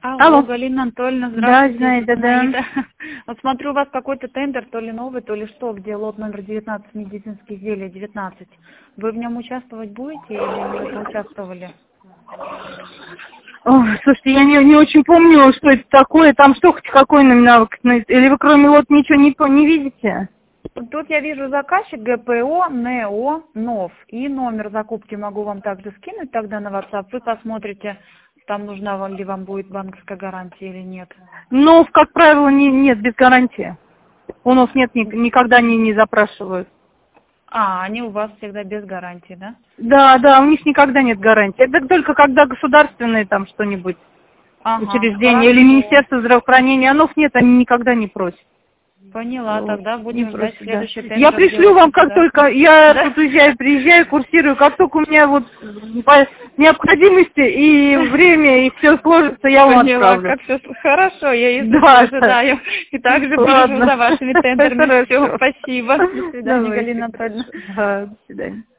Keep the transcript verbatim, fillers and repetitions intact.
Алло, Алло. Галина Анатольевна, Да, здравствуйте. знаю, да, да. Аида. Вот смотрю, у вас какой-то тендер, то ли новый, то ли что, где лот номер девятнадцать, медицинские изделия девятнадцать. Вы в нем участвовать будете или уже поучаствовали? Ой, слушайте, я не, не очень помню, что это такое. Там что, хоть какой номинал? Или вы кроме лот ничего не, по- не видите? Тут я вижу заказчик ГПО, НЭО, НОВ. И номер закупки могу вам также скинуть тогда на WhatsApp. Вы посмотрите, там нужна вам ли вам будет банковская гарантия или нет. Но, как правило, не, нет, без гарантии. У нас нет, ни- никогда не, не запрашивают. А, они у вас всегда без гарантии, да? Да, да, у них никогда нет гарантии. Это только когда государственные там что-нибудь, Ага, учреждения или хорошо. Министерство здравоохранения, оно нет, они никогда не просят. Поняла, Вот, тогда не будем ждать просят, да. следующий Я тендер, пришлю сделать вам, как ликвидацию. только я Да? тут уезжаю, приезжаю, курсирую, как только у меня вот по необходимости и время, и все сложится, я вам Поняла, отправлю. как все хорошо, я если что Да, ожидаю. И также слежу ладно. за вашими тендерами. Все, Хорошо. спасибо. До свидания, Давайте, Галина Анатольевна. хорошо. Да, до свидания.